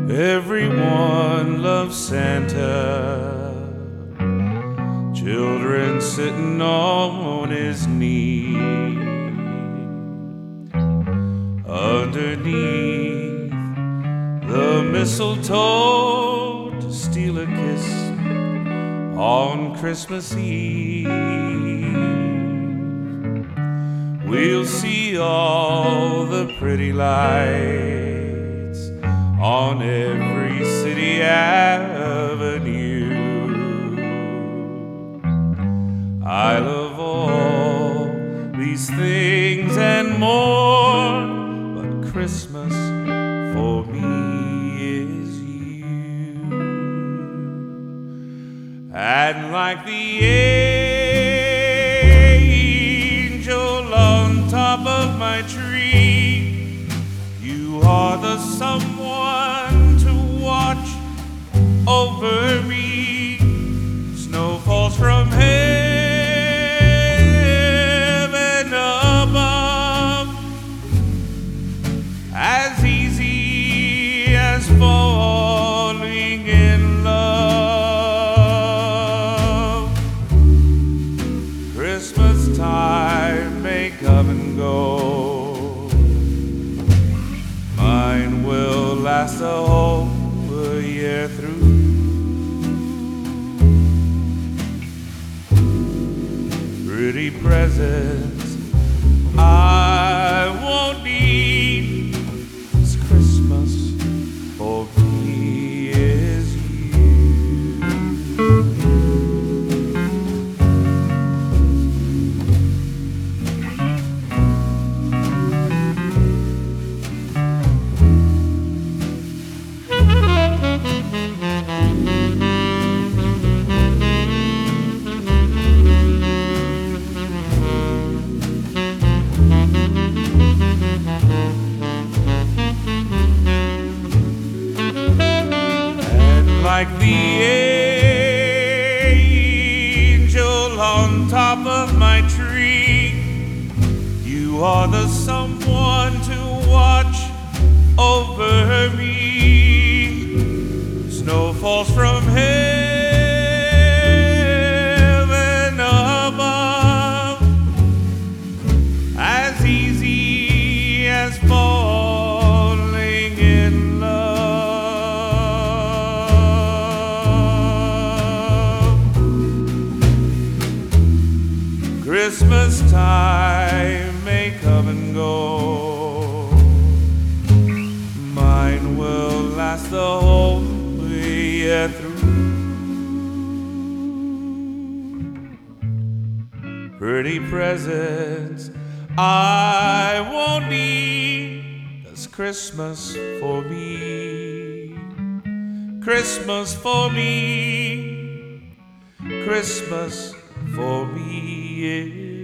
Everyone loves Santa, children sitting on his knee. Underneath the mistletoe to steal a kiss on Christmas Eve. We'll see all the pretty lights on every city avenue. I love all these things and more, but Christmas for me is you. And like the angel on top of my tree, you are the someone to watch over me. Snow falls from heaven above, as easy as falling in love. Christmas time may come and go, mine will last a whole year through. Pretty presents I won't need, 'cause Christmas for me is you. Like the angel on top of my tree, you are the someone to watch over me. Snow falls from heaven above, as easy as falling in love. Christmas time may come and go, mine will last the whole year through. Pretty presents I won't need, 'cause Christmas for me, Christmas for me, Christmas for me, yeah.